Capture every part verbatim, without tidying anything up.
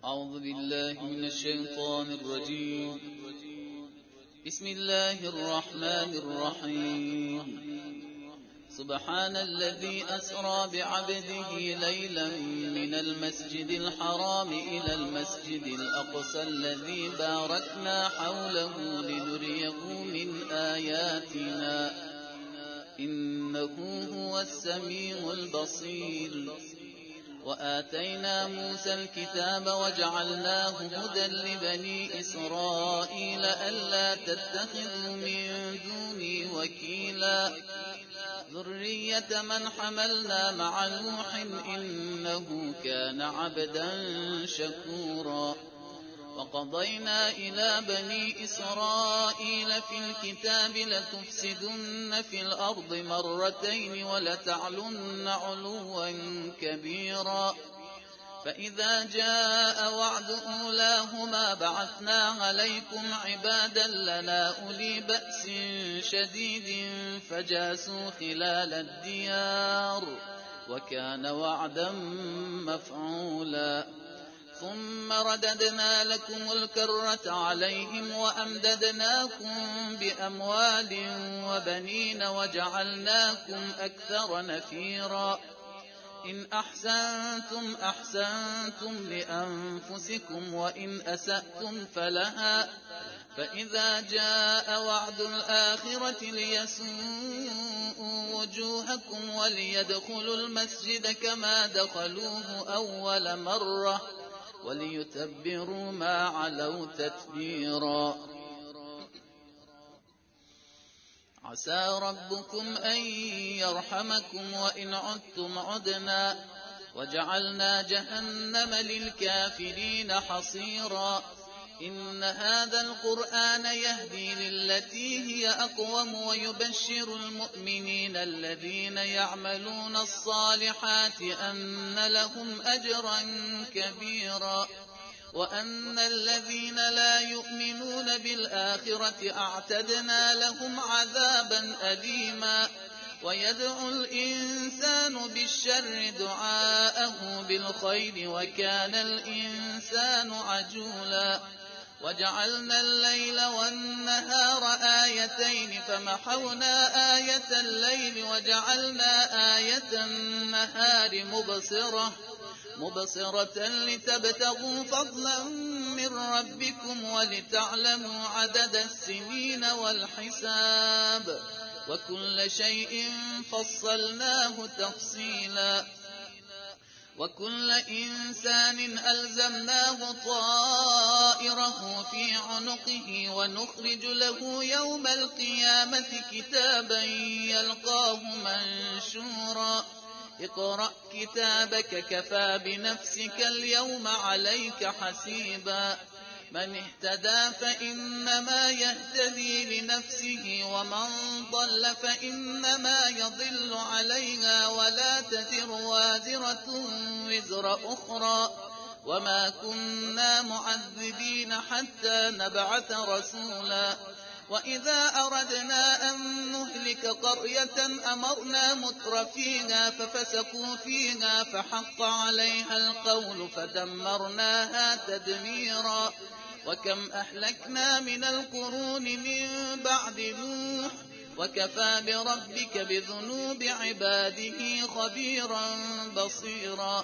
أعوذ بالله من الشيطان الرجيم. بسم الله الرحمن الرحيم. سبحان الذي أسرى بعبده ليلا من المسجد الحرام إلى المسجد الأقصى الذي باركنا حوله لنريه من آياتنا إنه هو السميع البصير. وآتينا موسى الكتاب وجعلناه هدى لبني إسرائيل ألا تتخذوا من دوني وكيلا ذرية من حملنا مع نوح إنه كان عبدا شكورا. وقضينا إلى بني إسرائيل في الكتاب لتفسدن في الأرض مرتين ولتعلن علوا كبيرا. فإذا جاء وعد أولاهما بعثنا عليكم عبادا لنا أولي بأس شديد فجاسوا خلال الديار وكان وعدا مفعولا. ثم رددنا لكم الكرة عليهم وأمددناكم بأموال وبنين وجعلناكم أكثر نفيرا. إن أحسنتم أحسنتم لأنفسكم وإن أسأتم فلها. فإذا جاء وعد الآخرة ليسوءوا وجوهكم وليدخلوا المسجد كما دخلوه أول مرة وليتبروا ما علوا تتبيرا. عسى ربكم أن يرحمكم وإن عدتم عدنا وجعلنا جهنم للكافرين حصيرا. إن هذا القرآن يهدي للتي هي أقوم ويبشر المؤمنين الذين يعملون الصالحات أن لهم أجرا كبيرا وأن الذين لا يؤمنون بالآخرة أعتدنا لهم عذابا أليما. ويدعو الإنسان بالشر دعاءه بالخير وكان الإنسان عجولا. وجعلنا الليل والنهار آيتين فمحونا آية الليل وجعلنا آية النهار مبصرة مبصرة لتبتغوا فضلا من ربكم ولتعلموا عدد السنين والحساب وكل شيء فصلناه تفصيلا. وكل إنسان ألزمناه طائره في عنقه ونخرج له يوم القيامة كتابا يلقاه منشورا. اقرأ كتابك كفى بنفسك اليوم عليك حسيبا. من اهتدى فإنما يهتدي لنفسه ومن ضل فإنما يضل عليها ولا تزر وازرة وزر أخرى وما كنا معذبين حتى نبعث رسولا. وإذا أردنا أن نهلك قرية أمرنا مترفيها ففسقوا فيها فحق عليها القول فدمرناها تدميرا. وكم أهلكنا من القرون من بعد نوح وكفى بربك بذنوب عباده خبيرا بصيرا.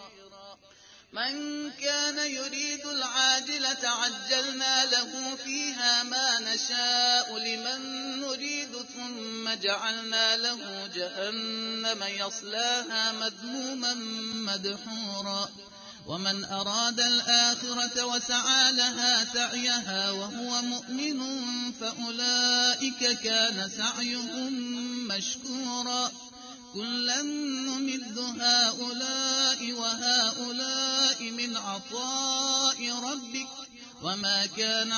من كان يريد العاجلة عجلنا له فيها ما نشاء لمن نريد ثم جعلنا له جهنم يصلاها مذموما مدحورا. ومن أراد الآخرة وسعى لها سعيها وهو مؤمن فأولئك كان سعيهم مشكورا. كلا نمد هؤلاء وهؤلاء من عطاء ربك وما كان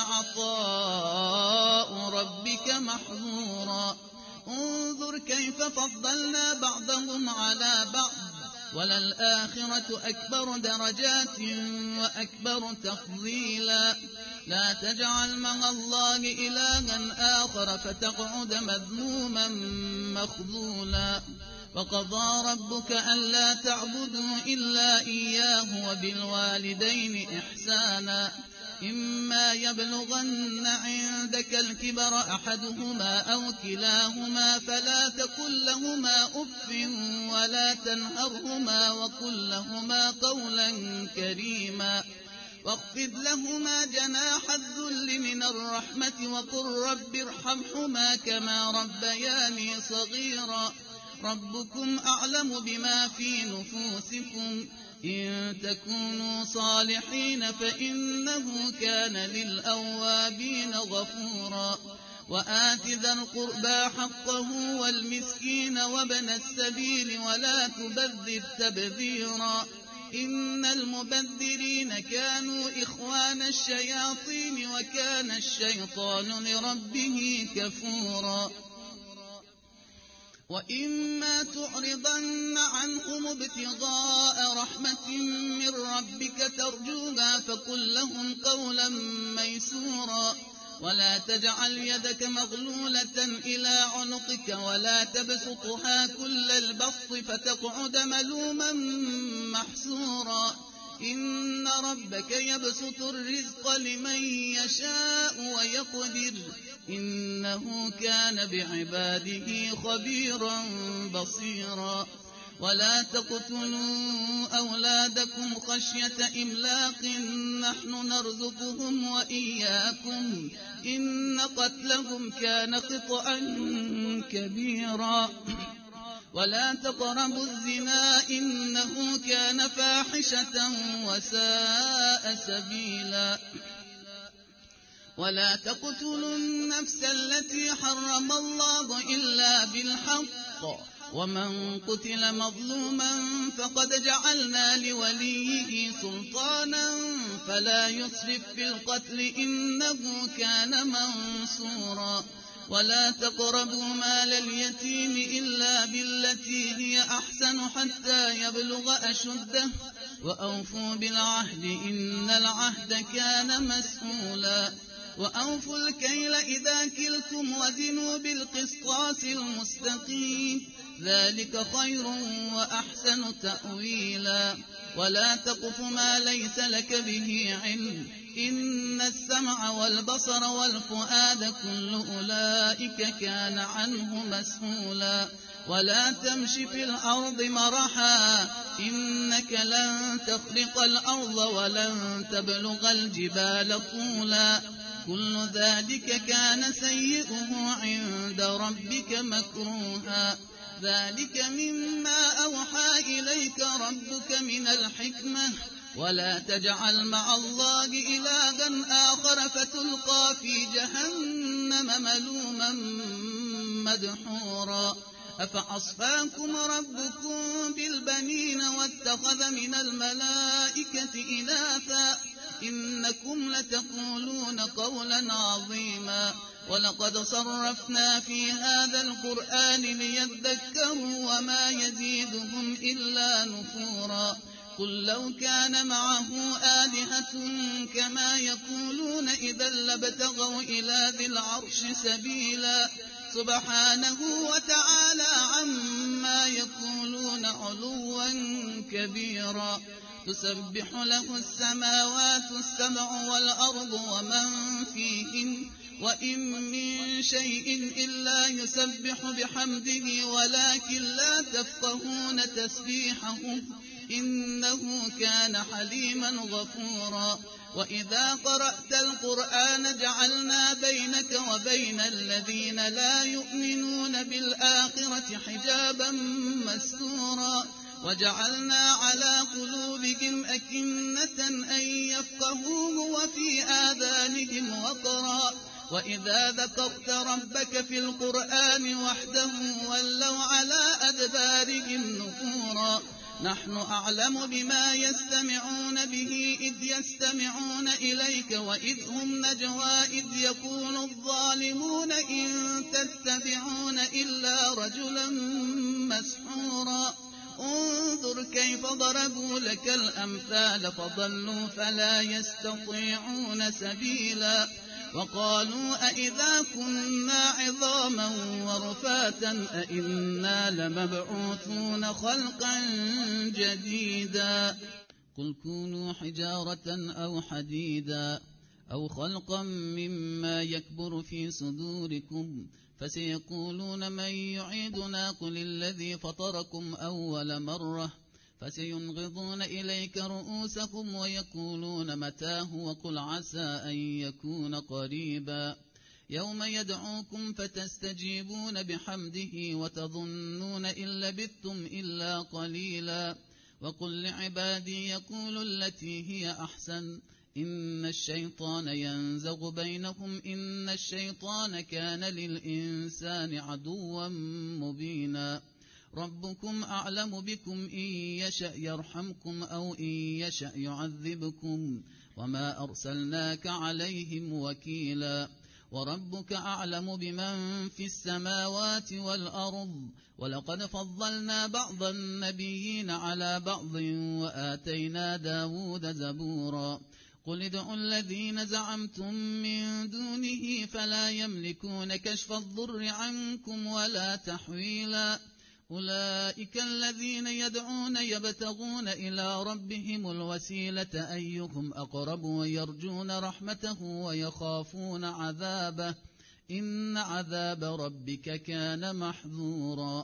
عطاء ربك محظورا. انظر كيف فضلنا بعضهم على بعض وللآخرة أكبر درجات وأكبر تفضيلا. لا تجعل مع الله إلها آخر فتقعد مذموما مخذولا. وقضى ربك ألا تعبدوا إلا إياه وبالوالدين إحسانا إما يبلغن عندك الكبر أحدهما أو كلاهما فلا تقل لهما أف ولا تنهرهما وقل لهما قولا كريما واخفض لهما جناح الذل من الرحمة وقل رب ارحمهما كما ربياني صغيرا ربكم أعلم بما في نفوسكم إن تكونوا صالحين فإنه كان للأوابين غفورا وآت ذا القربى حقه والمسكين وابن السبيل ولا تبذر تبذيرا إن المبذرين كانوا إخوان الشياطين وكان الشيطان لربه كفورا وإما تعرضن عنهم ابتغاء رحمة من ربك ترجوها فقل لهم قولا ميسورا ولا تجعل يدك مغلولة إلى عنقك ولا تبسطها كل البسط فتقعد ملوما محسورا إن ربك يبسط الرزق لمن يشاء ويقدر إنه كان بعباده خبيرا بصيرا ولا تقتلوا أولادكم خشية إملاق نحن نرزقهم وإياكم إن قتلهم كان خطأ كبيرا ولا تقربوا الزنا إنه كان فاحشة وساء سبيلا ولا تقتلوا النفس التي حرم الله إلا بالحق ومن قتل مظلوما فقد جعلنا لوليه سلطانا فلا يسرف في القتل إنه كان منصورا ولا تقربوا مال اليتيم إلا بالتي هي أحسن حتى يبلغ أشده وأوفوا بالعهد إن العهد كان مسؤولا وأوفوا الكيل إذا كلتم وزنوا بالقسطاس المستقيم ذلك خير وأحسن تأويلا ولا تقف ما ليس لك به علم إن السمع والبصر والفؤاد كل أولئك كان عنه مسؤولا ولا تمش في الأرض مرحا إنك لن تخرق الأرض ولن تبلغ الجبال طولا كل ذلك كان سيئه عند ربك مكروها ذلك مما أوحى إليك ربك من الحكمة ولا تجعل مع الله إلها آخر فتلقى في جهنم ملوما مدحورا أفأصفاكم ربكم بالبنين واتخذ من الملائكة إناثا إنكم لتقولون قولا عظيما ولقد صرفنا في هذا القرآن ليذكروا وما يزيدهم إلا نفورا قل لو كان معه آلهة كما يقولون إذا لابتغوا إلى ذي العرش سبيلا سبحانه وتعالى عما يقولون علوا كبيرا تسبح له السماوات السبع والأرض ومن فيهن وإن من شيء إلا يسبح بحمده ولكن لا تفقهون تسبيحهم إنه كان حليما غفورا وإذا قرأت القرآن جعلنا بينك وبين الذين لا يؤمنون بالآخرة حجابا مستورا وجعلنا على قلوبهم أكنة أن يفقهوه وفي آذانهم وقرا وإذا ذكرت ربك في القرآن وحده ولوا على أدبارهم نفورا نحن أعلم بما يستمعون به إذ يستمعون إليك وإذ هم نجوى إذ يقول الظالمون إن تتبعون إلا رجلا مسحورا انظر كيف ضربوا لك الأمثال فضلوا فلا يستطيعون سبيلا وقالوا أئذا كنا عظاما ورفاتا أئنا لمبعوثون خلقا جديدا قل كونوا حجارة أو حديدا أو خلقا مما يكبر في صدوركم فسيقولون من يعيدنا قل الذي فطركم أول مرة فسينغضون إليك رؤوسكم ويقولون متاه وقل عسى أن يكون قريبا يوم يدعوكم فتستجيبون بحمده وتظنون إن لبثتم إلا قليلا وقل لعبادي يقولوا التي هي أحسن إن الشيطان ينزغ بينهم إن الشيطان كان للإنسان عدوا مبينا ربكم أعلم بكم إن يشأ يرحمكم أو إن يشأ يعذبكم وما أرسلناك عليهم وكيلا وربك أعلم بمن في السماوات والأرض ولقد فضلنا بعض النبيين على بعض وآتينا داود زبورا قل ادعوا الذين زعمتم من دونه فلا يملكون كشف الضر عنكم ولا تحويلا أولئك الذين يدعون يبتغون إلى ربهم الوسيلة أيهم أقرب ويرجون رحمته ويخافون عذابه إن عذاب ربك كان محذورا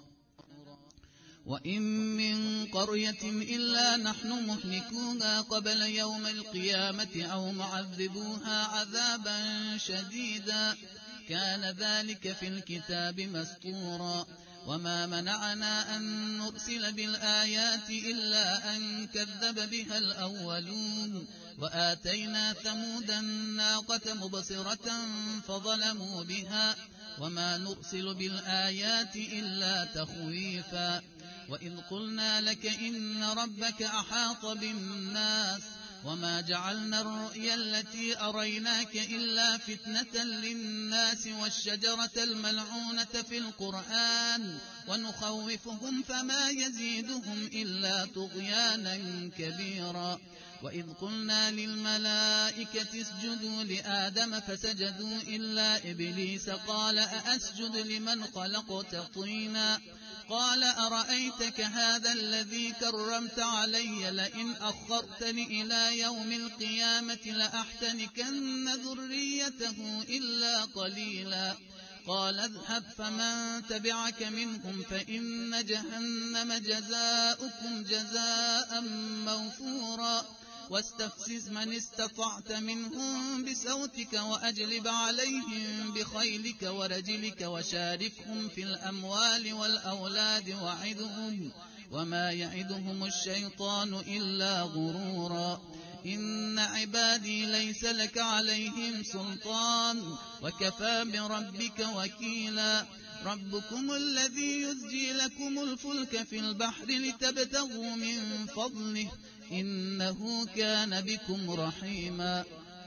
وإن من قرية إلا نحن مهلكوها قبل يوم القيامة أو معذبوها عذابا شديدا كان ذلك في الكتاب مسطورا وما منعنا أن نرسل بالآيات إلا أن كذب بها الأولون وآتينا ثمود الناقة مبصرة فظلموا بها وما نرسل بالآيات إلا تخويفا وإذ قلنا لك إن ربك أحاط بالناس وما جعلنا الرؤيا التي أريناك إلا فتنة للناس والشجرة الملعونة في القرآن ونخوفهم فما يزيدهم إلا طغيانا كبيرا وإذ قلنا للملائكة اسجدوا لآدم فسجدوا إلا إبليس قال أأسجد لمن خلقت طينا قال أرأيتك هذا الذي كرمت علي لئن أخرتني إلى يوم القيامة لأحتنكن ذريته إلا قليلا قال اذهب فمن تبعك منهم فإن جهنم جزاؤكم جزاء موفورا واستفزز من استطعت منهم بصوتك وأجلب عليهم بخيلك ورجلك وشاركهم في الأموال والأولاد وعدهم وما يعدهم الشيطان إلا غرورا إن عبادي ليس لك عليهم سلطان وكفى بربك وكيلا ربكم الذي يزجي لكم الفلك في البحر لتبتغوا من فضله إنه كان بكم رحيما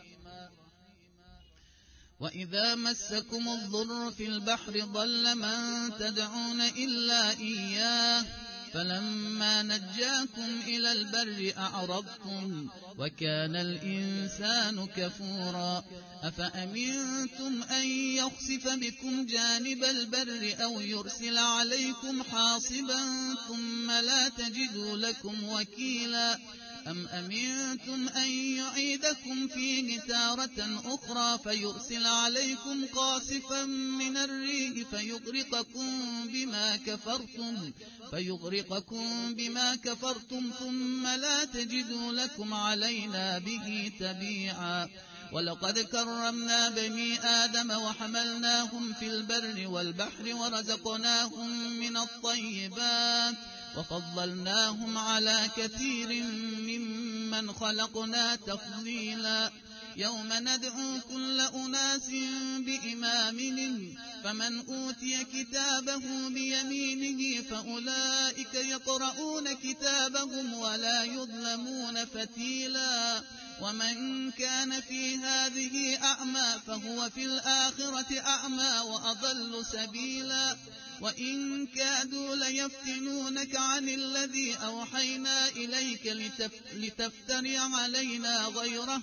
وإذا مسكم الضر في البحر ضل من تدعون إلا إياه فلما نجاكم إلى البر أعرضتم وكان الإنسان كفورا أفأمنتم أن يخسف بكم جانب البر أو يرسل عليكم حاصبا ثم لا تجدوا لكم وكيلا أم أمنتم أن يعيدكم فيه تارة أخرى فيرسل عليكم قاصفا من الريح فيغرقكم بما كفرتم فيغرقكم بما كفرتم ثم لا تجدوا لكم علينا به تبيعا ولقد كرمنا بني آدم وحملناهم في البر والبحر ورزقناهم من الطيبات وفضلناهم على كثير ممن خلقنا تفضيلا يوم ندعو كل أناس بإمامهم فمن أوتي كتابه بيمينه فأولئك يقرؤون كتابهم ولا يظلمون فتيلا ومن كان في هذه أعمى فهو في الآخرة أعمى وأضل سبيلا وإن كادوا ليفتنونك عن الذي أوحينا إليك لتف... لتفتري علينا غيره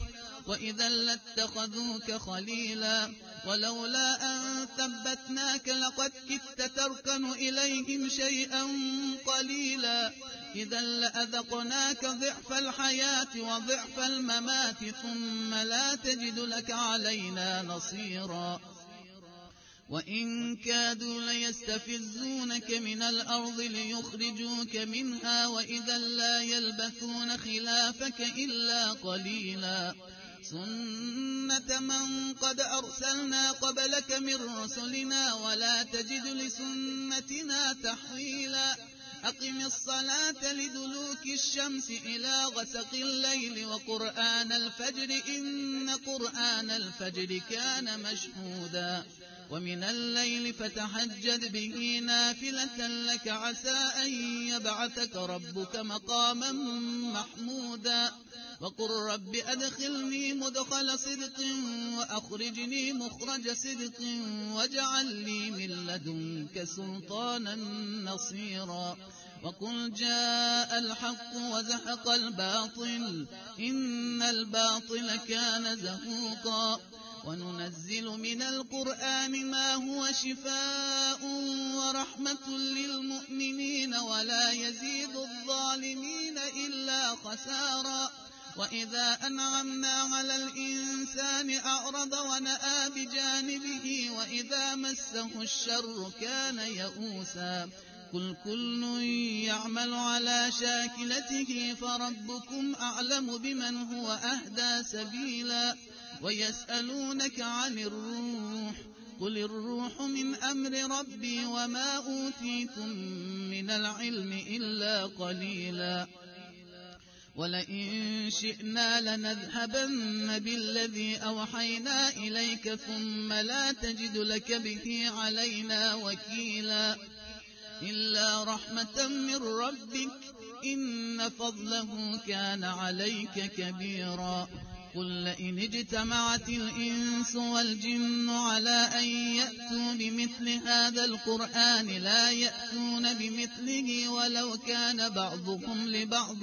وإذا لاتخذوك خليلا ولولا أن ثبتناك لقد كدت تركن إليهم شيئا قليلا إذا لأذقناك ضعف الحياة وضعف الممات ثم لا تجد لك علينا نصيرا وإن كادوا ليستفزونك من الأرض ليخرجوك منها وإذا لا يلبثون خلافك إلا قليلا سنة من قد أرسلنا قبلك من رسلنا ولا تجد لسنتنا تحويلا أقم الصلاة لدلوك الشمس إلى غسق الليل وقرآن الفجر إن قرآن الفجر كان مشهودا ومن الليل فتهجد به نافلة لك عسى أن يبعثك ربك مقاما محمودا وقل رب أدخلني مدخل صدق وأخرجني مخرج صدق واجعل لي من لدنك سلطانا نصيرا وقل جاء الحق وزهق الباطل إن الباطل كان زهوقا وننزل من القرآن ما هو شفاء ورحمة للمؤمنين ولا يزيد الظالمين إلا خسارا وإذا أنعمنا على الإنسان أعرض ونأى بجانبه وإذا مسه الشر كان يئوسا قل كل يعمل على شاكلته فربكم أعلم بمن هو أهدى سبيلا ويسألونك عن الروح قل الروح من أمر ربي وما أوتيتم من العلم إلا قليلا ولئن شئنا لنذهبن بالذي أوحينا إليك ثم لا تجد لك به علينا وكيلا إلا رحمة من ربك إن فضله كان عليك كبيرا قل لئن اجتمعت الإنس والجن على أن يأتوا بمثل هذا القرآن لا يأتون بمثله ولو كان بعضهم لبعض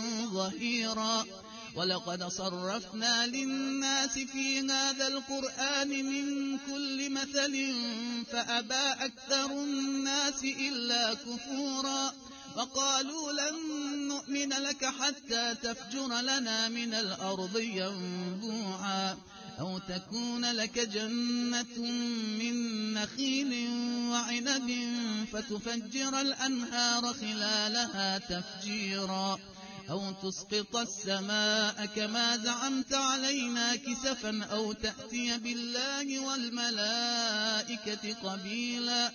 ظهيرا ولقد صرفنا للناس في هذا القرآن من كل مثل فأبى أكثر الناس إلا كفورا وقالوا لن نؤمن لك حتى تفجر لنا من الأرض ينبوعا أو تكون لك جنة من نخيل وعنب فتفجر الأنهار خلالها تفجيرا أو تسقط السماء كما زعمت علينا كسفا أو تأتي بالله والملائكة قبيلا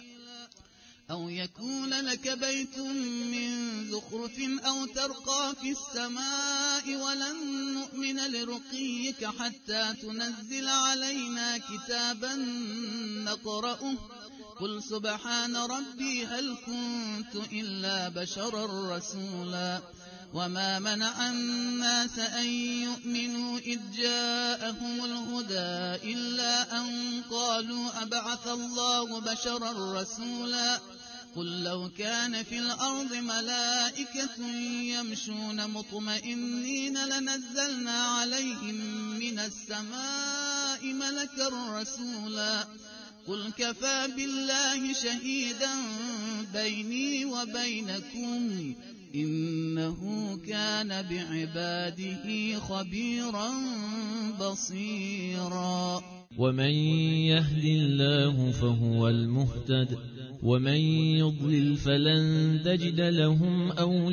أو يكون لك بيت من زخرف أو ترقى في السماء ولن نؤمن لرقيك حتى تنزل علينا كتابا نقرأه قل سبحان ربي هل كنت إلا بشرا رسولا وما منع الناس أن يؤمنوا إذ جاءهم الهدى إلا أن قالوا أبعث الله بشرا رسولا قل لو كان في الأرض ملائكة يمشون مطمئنين لنزلنا عليهم من السماء ملكا رسولا قل كفى بالله شهيدا بيني وبينكم إنه كان بعباده خبيرا بصيرا ومن يهد الله فهو المهتد ومن يضلل فلن تجد لهم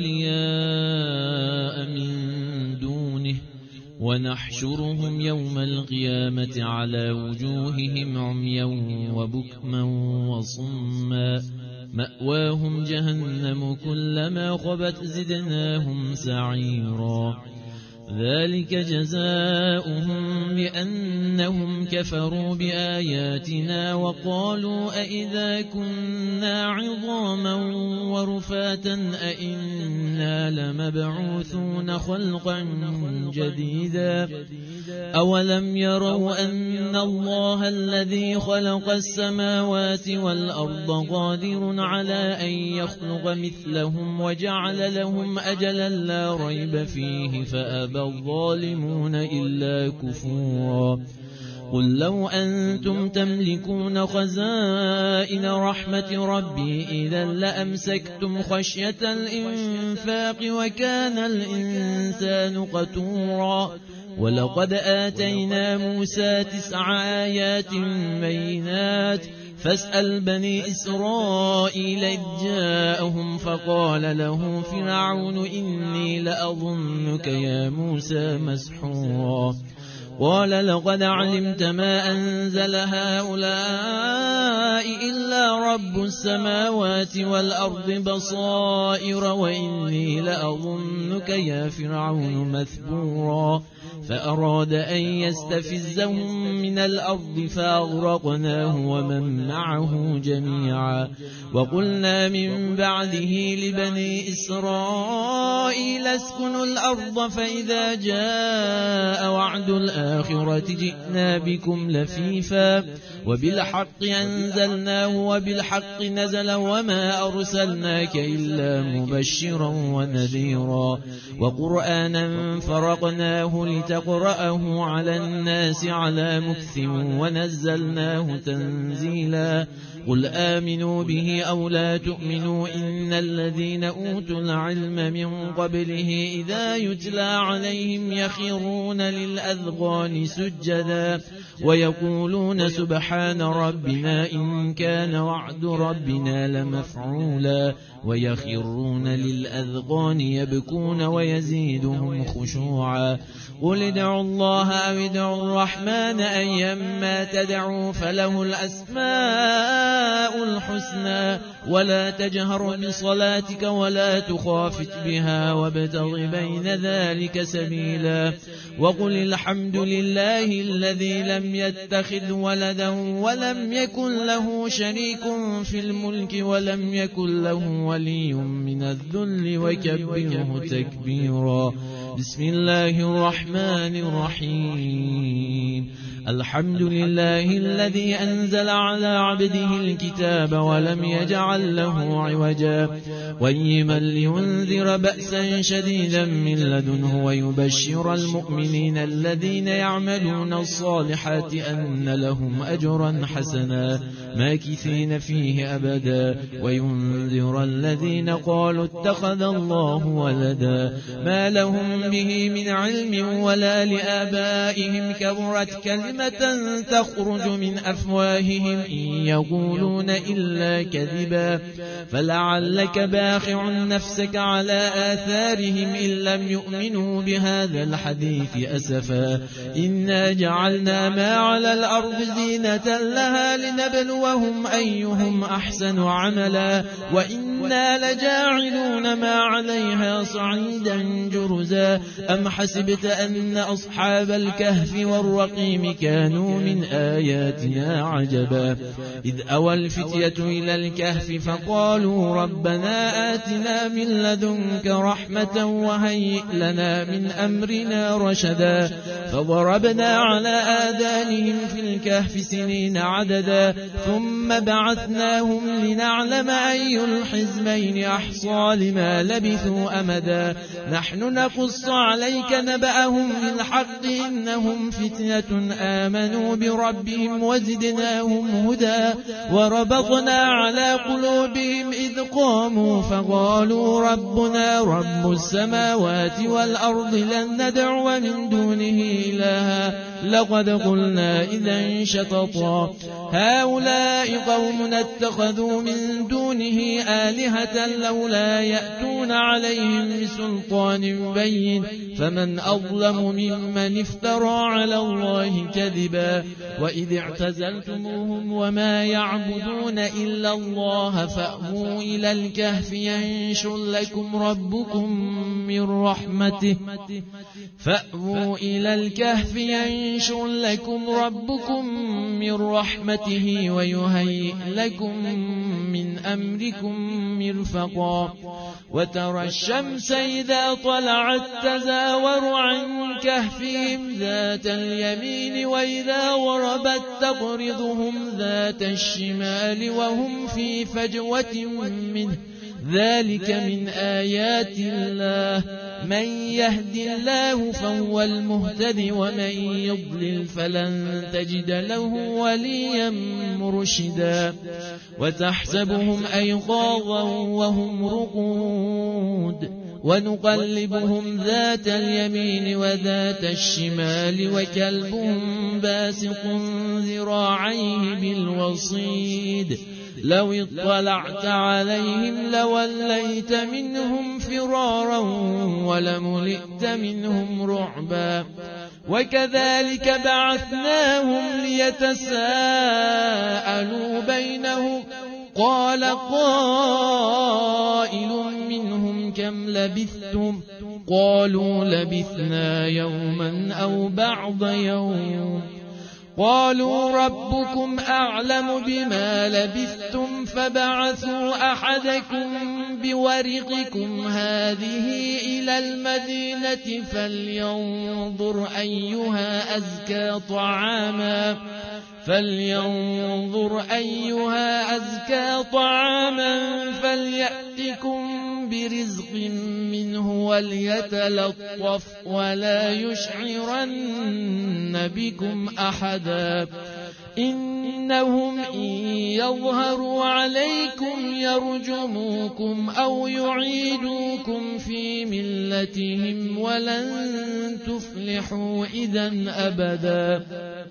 أولياء من دونه ونحشرهم يوم القيامة على وجوههم عميا وبكما وصما مأواهم جهنم كلما خبت زدناهم سعيرا ذلك جزاؤهم بأنهم كفروا بآياتنا وقالوا أئذا كنا عظاما ورفاتا أئنا لمبعوثون خلقا جديدا أولم يروا أن الله الذي خلق السماوات والأرض قادر على أن يخلق مثلهم وجعل لهم أجلا لا ريب فيه فأبى الظالمون إلا كفورا قل لو أنتم تملكون خزائن رحمة ربي إذا لأمسكتم خشية الإنفاق وكان الإنسان قتورا ولقد آتينا موسى تسع آيات بينات فاسأل بني إسرائيل إذ جاءهم فقال له فرعون إني لأظنك يا موسى مسحورا قال لقد علمت ما أنزل هؤلاء إلا رب السماوات والأرض بصائر وإني لأظنك يا فرعون مثبورا فأراد أن يستفزهم من الأرض فأغرقناه ومن معه جميعا وقلنا من بعده لبني إسرائيل اسكنوا الأرض فإذا جاء وعد الآخرة جئنا بكم لفيفا وبالحق أنزلناه وبالحق نزل وما أرسلناك إلا مبشرا ونذيرا وقرآنا فرقناه لتقرأه على الناس على مكث ونزلناه تنزيلا قل آمنوا به أو لا تؤمنوا إن الذين أوتوا العلم من قبله إذا يتلى عليهم يخرون للأذقان سجدا ويقولون سبحان ربنا إن كان وعد ربنا لمفعولا ويخرون للأذقان يبكون ويزيدهم خشوعا قل ادعوا الله أو ادعوا الرحمن أيما تدعوا فله الأسماء الحسنى ولا تجهر بصلاتك ولا تخافت بها وابتغ بين ذلك سبيلا وقل الحمد لله الذي لم يتخذ ولدا ولم يكن له شريك في الملك ولم يكن له ولي من الذل وكبره تكبيرا بسم الله الرحمن الرحيم الحمد لله الذي أنزل على عبده الكتاب ولم يجعل له عوجا قيما لينذر بأسا شديدا من لدنه ويبشر المؤمنين الذين يعملون الصالحات أن لهم أجرا حسنا ماكثين فيه أبدا وينذر الذين قالوا اتخذ الله ولدا ما لهم به من علم ولا لآبائهم كبرت كلمة تخرج من أفواههم إن يقولون إلا كذبا فلعلك باخع نفسك على آثارهم إن لم يؤمنوا بهذا الحديث أسفا إنا جعلنا ما على الأرض زينة لها لنبلوهم أيهم أحسن عملا وإنا لجاعلون ما عليها صعيدا جرزا أم حسبت أن أصحاب الكهف والرقيم كانوا من آياتنا عجبا إذ أوى الفتية إلى الكهف فقالوا ربنا آتنا من لدنك رحمة وهيئ لنا من أمرنا رشدا فضربنا على آذانهم في الكهف سنين عددا ثم بعثناهم لنعلم أي الحزبين أحصى لما لبثوا أمدا نحن نقص عليك نبأهم بالحق إنهم فتنة آمنوا بربهم وزدناهم هدى وربطنا على قلوبهم إذ قاموا فقالوا ربنا رب السماوات والأرض لن ندعو من دونه إلها لقد قلنا إذا شططا هؤلاء قوم اتخذوا من دونه آلهة لولا يأتون عليهم بسلطان بين فمن أظلم ممن افترى على الله كذبا وإذ اعتزلتموهم وما يعبدون إلا الله فأووا إلى الكهف ينشر لكم ربكم من رحمته فأووا إلى الكهف ينشر لكم ربكم من رحمته ويهيئ لكم من أمركم مرفقا وترى الشمس إذا طلعت تزاور عن كهفهم ذات اليمين وإذا غربت تقرضهم ذات الشمال وهم في فجوة منه ذلك من آيات الله من يهد الله فهو المهتد ومن يضلل فلن تجد له وليا مرشدا وتحسبهم أيقاظا وهم رقود ونقلبهم ذات اليمين وذات الشمال وكلبهم باسق ذراعيه بالوصيد لو اطلعت عليهم لوليت منهم فرارا ولملئت منهم رعبا وكذلك بعثناهم ليتساءلوا بينهم قال قائل منهم كم لبثتم قالوا لبثنا يوما أو بعض يوم قالوا ربكم أعلم بما لبثتم فبعثوا أحدكم بورقكم هذه إلى المدينة فلينظر أيها أزكى طعاما فلينظر أيها أزكى طعاما فليأتكم برزق منه وليتلطف ولا يشعرن بكم أحدا إنهم إن يظهروا عليكم يرجموكم أو يعيدوكم في ملتهم ولن تفلحوا إذن أبدا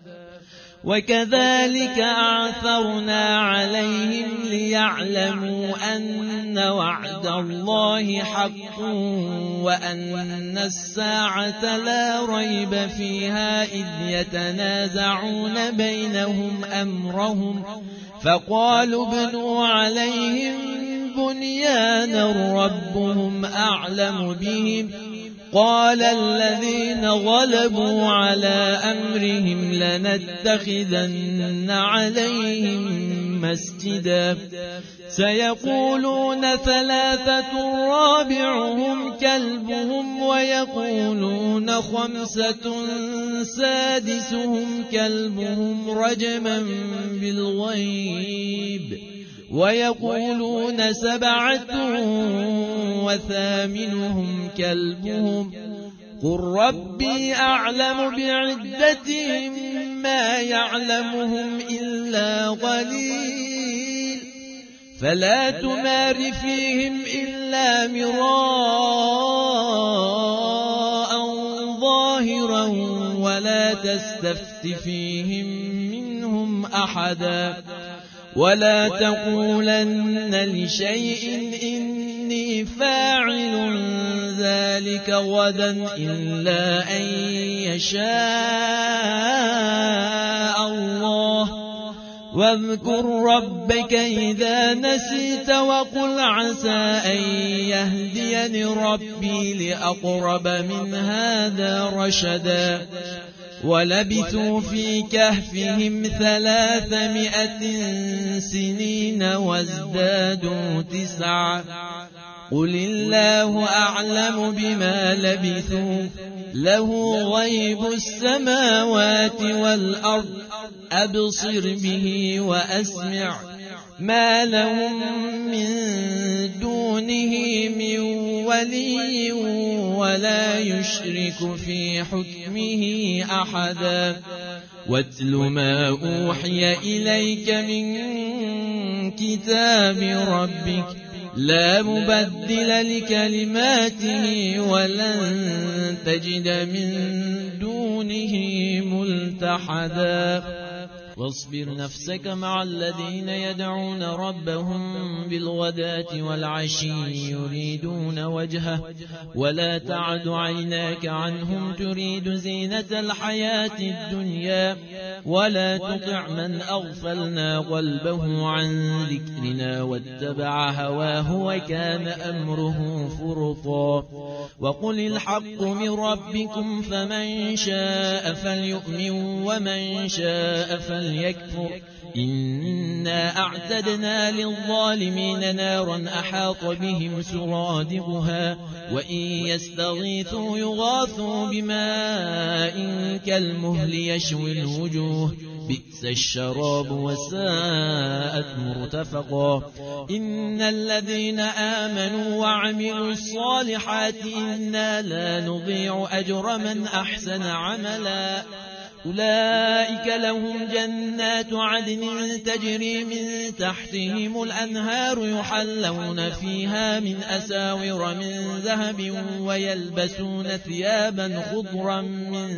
وكذلك أعثرنا عليهم ليعلموا أن وعد الله حق وأن الساعة لا ريب فيها إذ يتنازعون بينهم أمرهم فقالوا ابنوا عليهم بنيانا ربهم أعلم بهم قال الذين غلبوا على أمرهم لنتخذن عليهم مسجدا سيقولون ثلاثة رابعهم كلبهم ويقولون خمسة سادسهم كلبهم رجما بالغيب ويقولون سبعة وثامنهم كلبهم قل ربي أعلم بعدتهم ما يعلمهم إلا قليل فلا تمار فيهم إلا مراء ظاهرا ولا تستفت فيهم منهم أحدا ولا تقولن لشيء إني فاعل ذلك غدا إلا أن يشاء الله واذكر ربك إذا نسيت وقل عسى أن يهديني ربي لأقرب من هذا رشدا ولبثوا في كهفهم ثلاثمائة سنين وازدادوا تسعا قل الله أعلم بما لبثوا له غيب السماوات والأرض أبصر به وأسمع ما لهم من دونه من ولي ولا يشرك في حكمه أحدا واتل ما أوحي إليك من كتاب ربك لا مبدل لكلماته ولن تجد من دونه ملتحدا واصبر نفسك مع الذين يدعون ربهم بالغداة والعشي يريدون وجهه ولا تعد عيناك عنهم تريد زينة الحياة الدنيا ولا تطع من أغفلنا قلبه عن ذكرنا واتبع هواه وكان أمره فرطا وقل الحق من ربكم فمن شاء فليؤمن ومن شاء فليكفر إنا أعتدنا للظالمين نارا أحاط بهم سرادقها وإن يستغيثوا يغاثوا بماء كالمهل يشوي الوجوه بئس الشراب وساءت مرتفقا إن الذين آمنوا وعملوا الصالحات إنا لا نضيع أجر من أحسن عملا أولئك لهم جنات عدن تجري من تحتهم الأنهار يحلون فيها من أساور من ذهب ويلبسون ثيابا خضرا من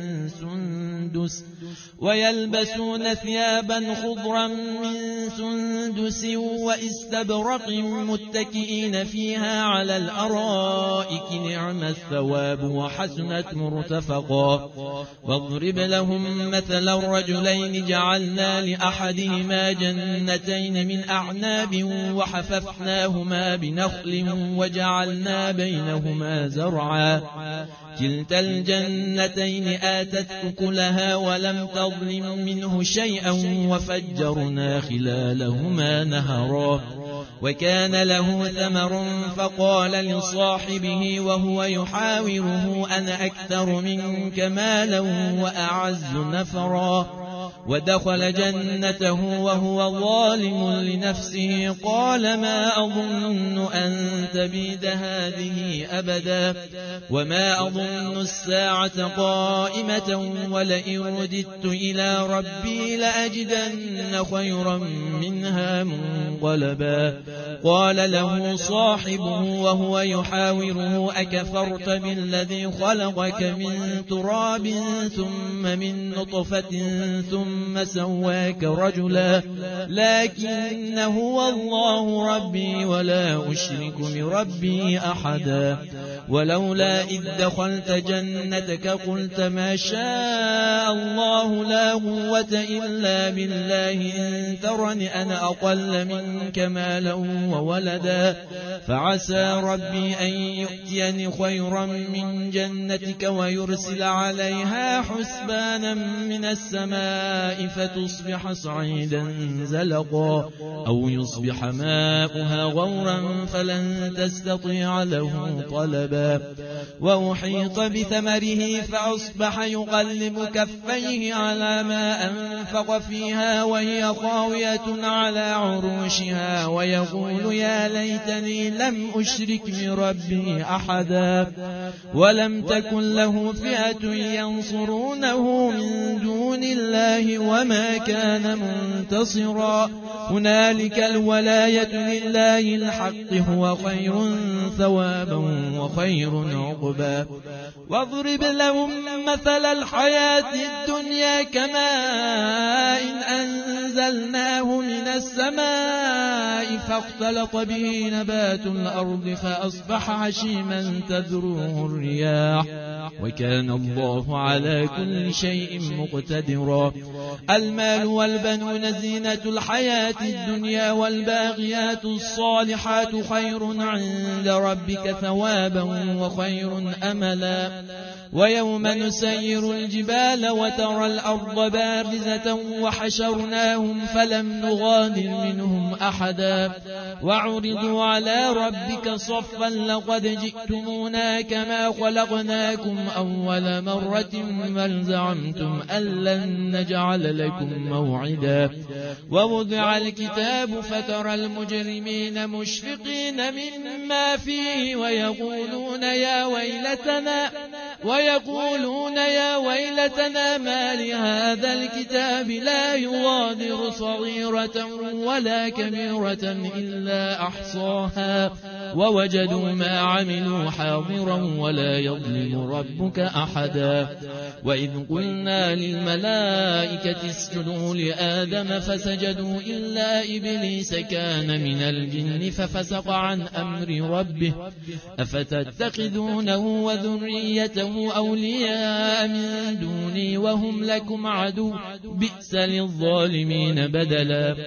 سندس ويلبسون ثيابا خضرا من سندس وإستبرق متكئين فيها على الأرائك نعم الثواب وحسنت مرتفقا واضرب لهم مثل الرجلين جعلنا لأحدهما جنتين من أعناب وحففناهما بنخل وجعلنا بينهما زرعا كلتا الجنتين آتت أكلها ولم تظلم منه شيئا وفجرنا خلالهما نهرا وكان له ثمر فقال لصاحبه وهو يحاوره أنا أكثر منك مالا وأعز نفرا ودخل جنته وهو ظالم لنفسه قال ما أظن أن تبيد هذه أبدا وما أظن الساعة قائمة ولئن رددت إلى ربي لأجدن خيرا منها منقلبا قال له صاحبه وهو يحاوره أكفرت بالذي خلقك من تراب ثم من نطفة ثم سواك رجلا لكن هو الله ربي ولا أشرك بربي أحدا ولولا إذ دخلت جنتك قلت ما شاء الله لا قوة إلا بالله إن ترني أنا أقل منك مالا وولدا فعسى ربي أن يؤتيني خيرا من جنتك ويرسل عليها حسبانا من السماء فتصبح صعيدا زلقا أو يصبح ماؤها غورا فلن تستطيع له طلبا وأحيط بثمره فأصبح يقلب كفيه على ما أنفق فيها وهي خاوية على عروشها ويقول يا ليتني لم أشرك بربي أحدا ولم تكن له فئة ينصرونه من دون الله وما كان منتصرا هنالك الولاية لله الحق هو خير ثوابا وخير عقبا واضرب لهم مثل الحياة الدنيا كماء إن أنزلناه من السماء فاختلط به نبات الأرض فأصبح هشيما تذروه الرياح وكان الله على كل شيء مقتدرا المال والبنون زينة الحياة الدنيا والباغيات الصالحات خير عند ربك ثوابا وخير أملا ويوم نسير الجبال وترى الأرض بارزة وحشرناهم فلم نغادر منهم أحدا وعرضوا على ربك صفا لقد جئتمونا كما خلقناكم أول مرة بل زعمتم أن لن نجعل لكم موعدا ووضع الكتاب فترى المجرمين مشفقين مما فيه ويقولون يا ويلتنا ويقولون يا ويلتنا ما لهذا الكتاب لا يغادر صغيرة ولا كبيرة إلا أحصاها ووجدوا ما عملوا حاضرا ولا يظلم ربك أحدا وإذ قلنا للملائكة اسجدوا لآدم فسجدوا إلا إبليس كان من الجن ففسق عن أمر ربه أفتتخذونه وذريته أولياء من دوني وهم لكم عدو بئس للظالمين بدلا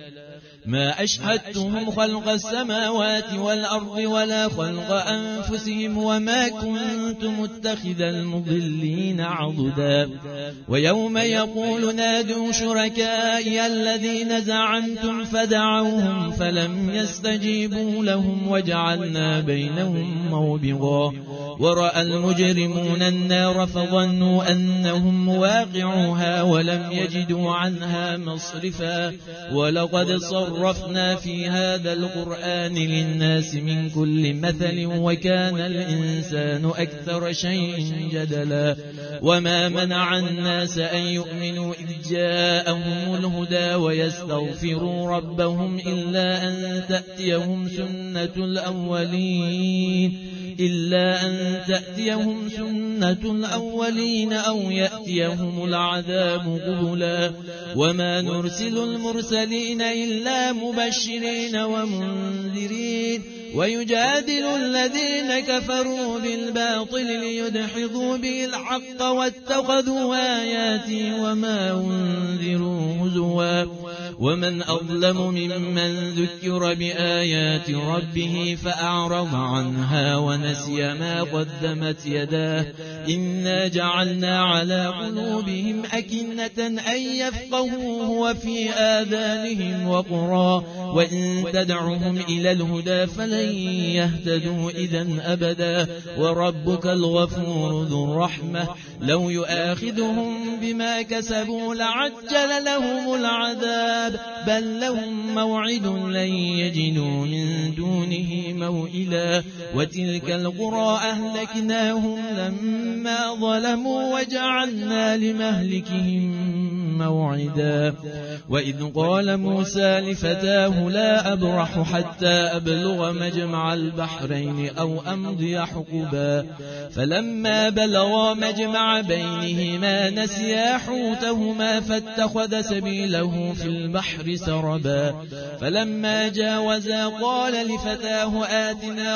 ما أشهدتهم خلق السماوات والأرض ولا خلق أنفسهم وما كنت متخذ المضلين عضدا ويوم يقول نادوا شركائي الذين زعمتم فدعوهم فلم يستجيبوا لهم وجعلنا بينهم موبغا ورأى المجرمون المجرمون النار فظنوا أنهم مواقعوها ولم يجدوا عنها مصرفا ولقد صرفنا في هذا القرآن للناس من كل مثل وكان الإنسان أكثر شيء جدلا وما منع الناس أن يؤمنوا إذ جاءهم الهدى ويستغفروا ربهم إلا أن تأتيهم سنة الأولين إلا أن تأتيهم سنة الأولين أو يأتيهم العذاب قبلا وما نرسل المرسلين إلا مبشرين ومنذرين ويجادل الذين كفروا بالباطل ليدحضوا به الحق واتخذوا آياتي وما أنذروا هزوا ومن أظلم ممن ذكر بآيات ربه فأعرض عنها ونسي ما قدمت يداه إنا جعلنا على قلوبهم أكنة أن يفقهوه وفي آذانهم وقرا وإن تدعهم إلى الهدى فلن يهتدوا إذن أبدا وربك الغفور ذو الرحمة لو يؤاخذهم بما كسبوا لعجل لهم العذاب بل لهم موعد لن يجدوا من دونه موئلا وتلك القرى أهلكناهم لما ظلموا وجعلنا لمهلكهم موعدا وإذ قال موسى لفتاه لا أبرح حتى أبلغ مجمع البحرين أو أمضي حقبا فلما بلغا مجمع بينهما نسيا حوتهما فاتخذ سبيله في البحر سربا فلما جاوزا قال لفتاه آتنا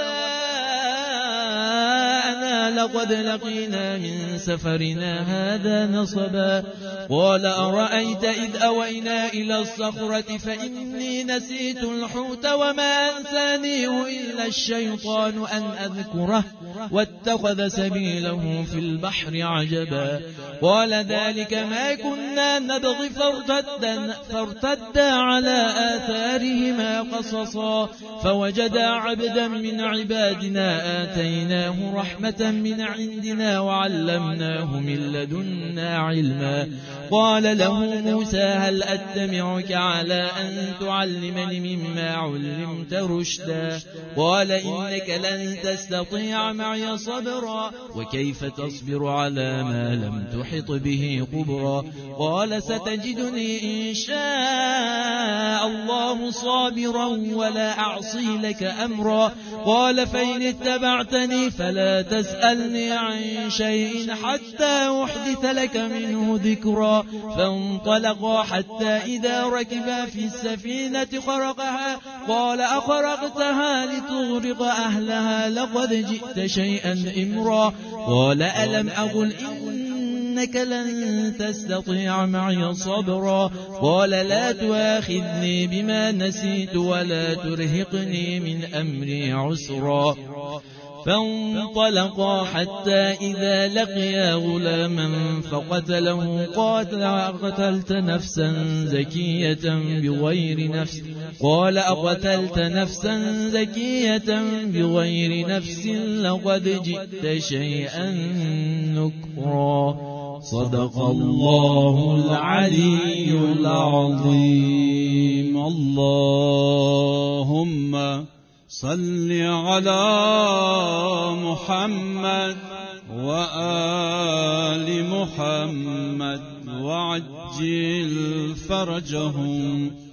غداءنا لقد لقينا من سفرنا هذا نصبا قال أرأيت إذ أوينا إلى الصخرة فإني نسيت الحوت وما أنسانيه إلا الشيطان أن أذكره واتخذ سبيله في البحر عجبا قال ذلك ما كنا نبغي فارتدا, فارتدا على آثارهما قصصا فوجدا عبدا من عبادنا آتيناه رحمة من عندنا وعلمناه من لدنا علما قال له موسى هل أتبعك على أن تعلمني مما علمت رشدا قال إنك لن تستطيع معي صبرا وكيف تصبر على ما لم تحط به خبرا قال ستجدني إن شاء الله صابرا ولا أعصي لك أمرا قال فإن اتبعتني فلا تسألني عن شيء حتى أحدث لك منه ذكرا فانطلقا حتى إذا ركبا في السفينة خرقها قال أخرقتها لتغرق أهلها لقد جئت شيئا إمرا قال ألم أقل إنك لن تستطيع معي صبرا قال لا تؤاخذني بما نسيت ولا ترهقني من أمري عسرا فانطلقا حتى إذا لقيا غلاما فقتله قال أقتلت نفسا زكية بغير نفس قال أقتلت نفسا زكية بغير نفس لقد جئت شيئا نكرا صدق الله العلي العظيم. اللهم صل على محمد وآل محمد وعجل فرجهم